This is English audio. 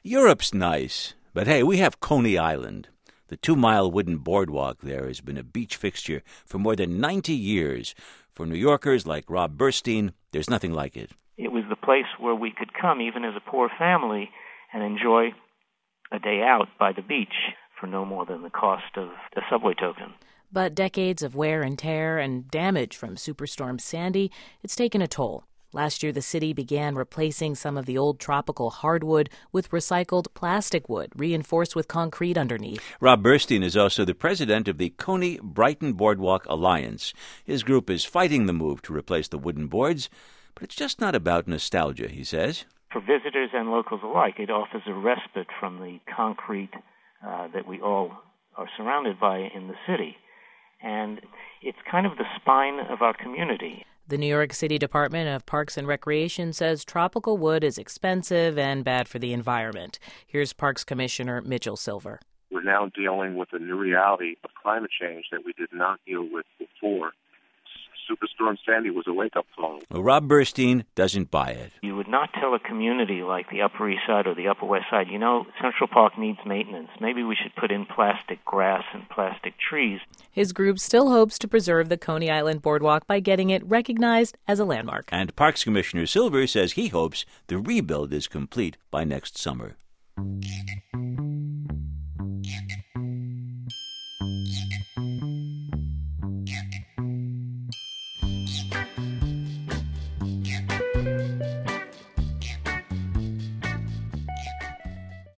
Europe's nice, but hey, we have Coney Island. The 2-mile wooden boardwalk there has been a beach fixture for more than 90 years. For New Yorkers like Rob Burstein, there's nothing like it. It was the place where we could come, even as a poor family, and enjoy a day out by the beach for no more than the cost of the subway token. But decades of wear and tear and damage from Superstorm Sandy, it's taken a toll. Last year, the city began replacing some of the old tropical hardwood with recycled plastic wood, reinforced with concrete underneath. Rob Burstein is also the president of the Coney Brighton Boardwalk Alliance. His group is fighting the move to replace the wooden boards, but it's just not about nostalgia, he says. For visitors and locals alike, it offers a respite from the concrete that we all are surrounded by in the city. And it's kind of the spine of our community. The New York City Department of Parks and Recreation says tropical wood is expensive and bad for the environment. Here's Parks Commissioner Mitchell Silver. We're now dealing with a new reality of climate change that we did not deal with before. Superstorm Sandy was a wake-up call. Well, Rob Burstein doesn't buy it. You would not tell a community like the Upper East Side or the Upper West Side, Central Park needs maintenance. Maybe we should put in plastic grass and plastic trees. His group still hopes to preserve the Coney Island Boardwalk by getting it recognized as a landmark. And Parks Commissioner Silver says he hopes the rebuild is complete by next summer.